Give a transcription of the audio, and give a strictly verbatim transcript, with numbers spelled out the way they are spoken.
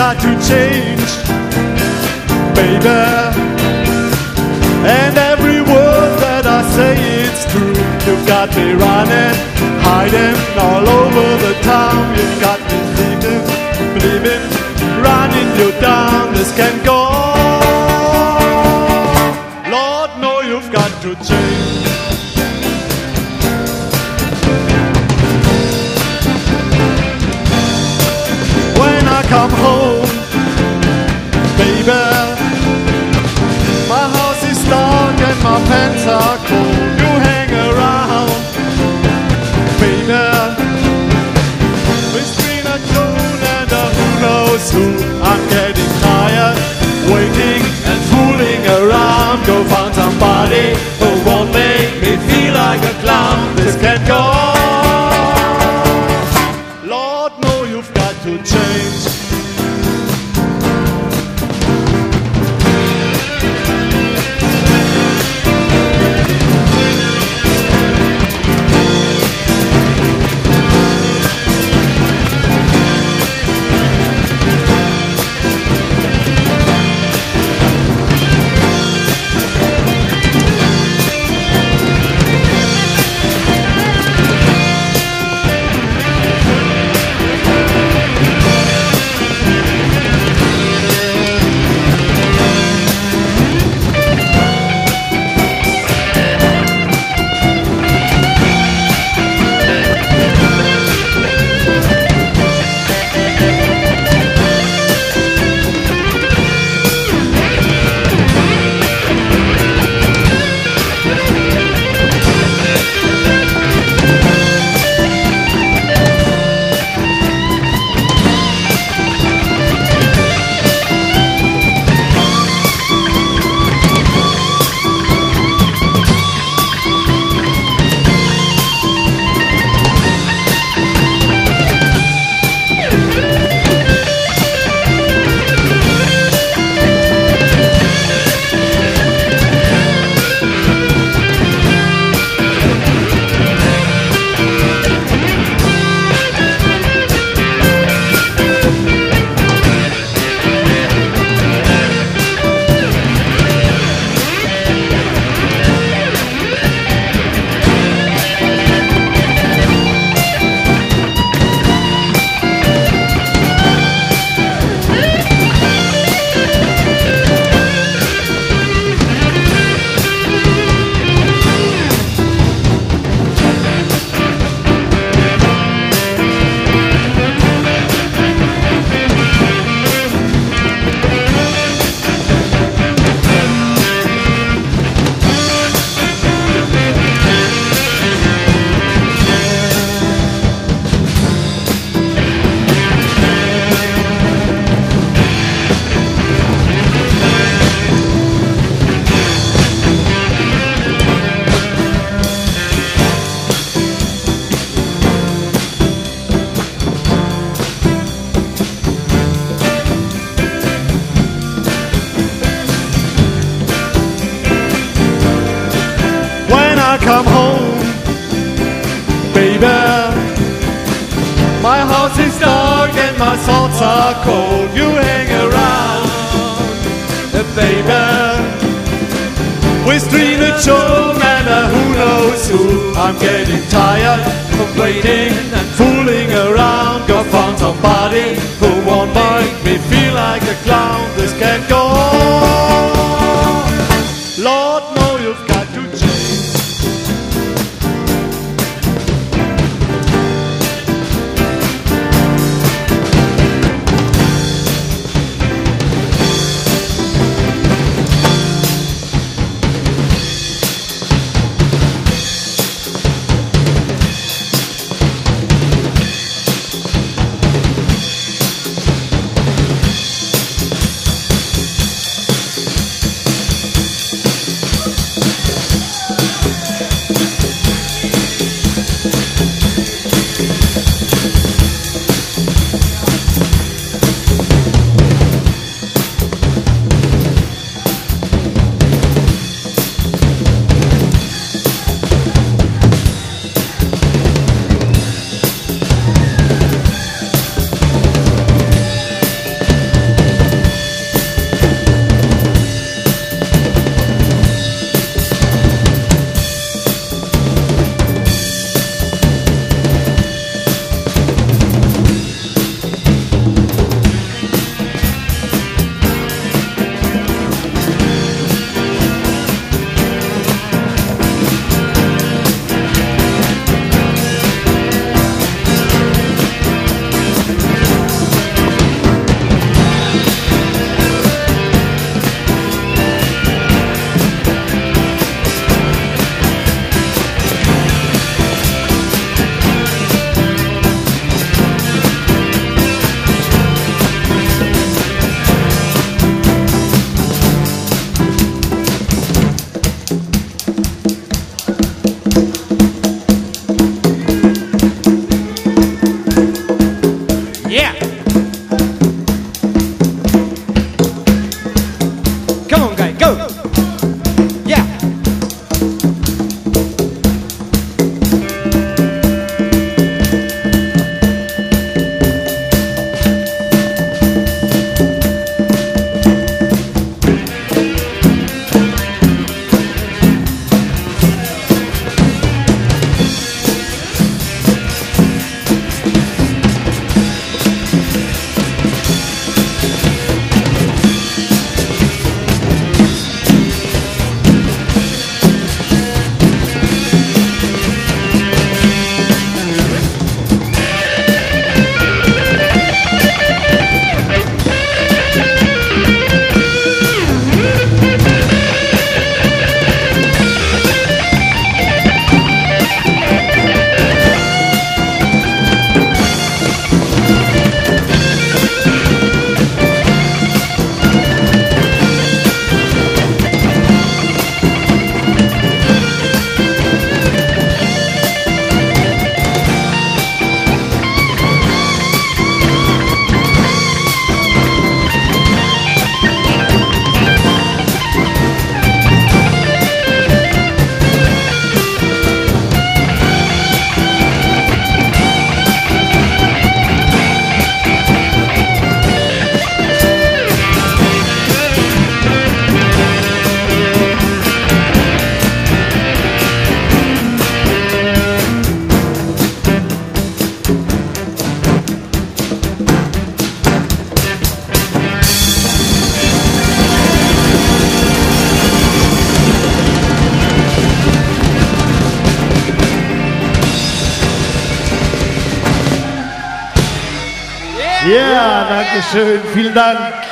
got to change, baby. And every word that I say, it's true. You've got me running, hiding all over the town. You've got me thinking, believing, running you down. This can't go on. Lord, no, you've got to change. When I come home, baby, my house is dark and my pants are cold. You hang around, baby, between a tune and a who knows who. I'm getting tired, waiting and fooling around. Go find somebody who won't make me feel like a clown. This can't go on. Lord, no, you've got to change. Come home, baby. My house is dark and my thoughts are cold. You hang around, baby, with Trina Chong and a who knows who. I'm getting tired of waiting and fooling around. Go find somebody who won't make me feel like a clown. This can't go on. Lord, no, you've got to change. Ja, danke schön. Vielen Dank.